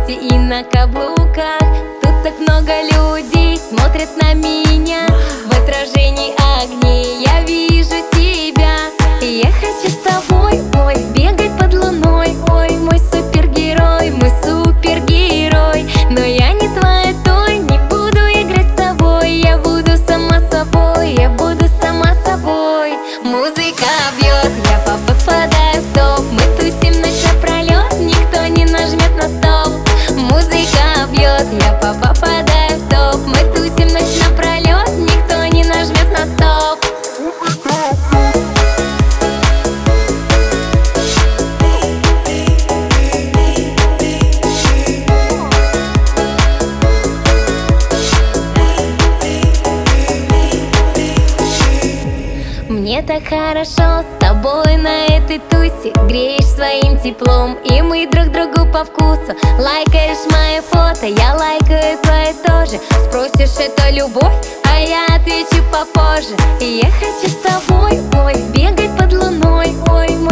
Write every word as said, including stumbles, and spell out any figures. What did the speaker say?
платье и на каблуках. Тут так много людей смотрят на меня. В отражении огней я вижу тебя. И я хочу с тобой, ой, бегать под луной. Ой, мой супергерой, мой супергерой. Но я не твоя той, не буду играть с тобой. Я буду сама собой, я буду сама собой. Музыка бьет, я попадаю в топ. Мы тусим ночь напролет, никто не нажмет на стоп. Музыка бьет, я попадаю в топ. Мы тусим ночь напролет, никто не нажмет на стоп. Мне так хорошо с тобой на этой тусе. Греешь своим теплом, и мы друг другу по вкусу. Лайкаешь мои фото, я лайкаю твои тоже. Спросишь, это любовь, а я отвечу попозже. И я хочу с тобой, ой, бегать под луной. Ой,